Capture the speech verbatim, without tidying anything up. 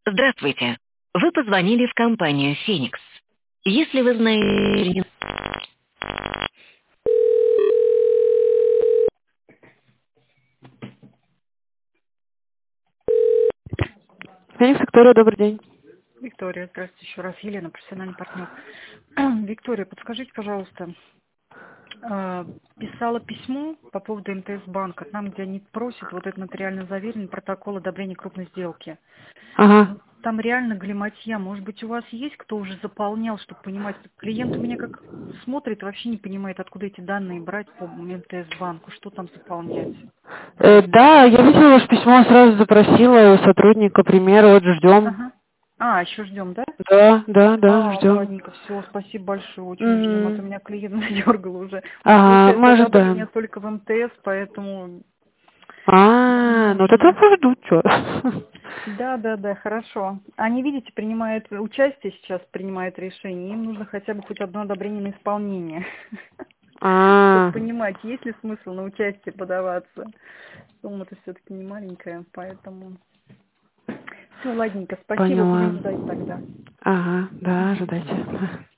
Здравствуйте. Вы позвонили в компанию «Феникс». Если вы знаете... Феникс, Виктория, добрый день. Виктория, здравствуйте еще раз. Елена, профессиональный партнер. Виктория, подскажите, пожалуйста, э, писала письмо по поводу МТС банка, там, где они просят вот этот нотариально заверенный протокол одобрения крупной сделки. Ага. Ну, там реально галиматья. Может быть, у вас есть кто уже заполнял, чтобы понимать? Клиент у меня как смотрит, вообще не понимает, откуда эти данные брать по МТС банку, что там заполнять. Э, да, я видела ваше письмо, сразу запросила у сотрудника пример, вот ждем. Ага. А, еще ждем, да? Да, да, да, А, ждем. ладненько, все, спасибо большое, очень ждем, а то Угу. меня клиент надергал уже. У нас Ага, получается мы одобрение ожидаем. только в МТС, поэтому нам А, ну тогда нужно... пусть ждут, что. Да, да, да, хорошо. Они, видите, принимают участие сейчас, принимают решение, им нужно хотя бы хоть одно одобрение на исполнение. Чтобы А, понимать, есть ли смысл на участие подаваться. Сумма-то все-таки не маленькая, поэтому... Все, ладненько, спасибо, будем поняла. ждать тогда. Ага, да, Мгм. ожидайте.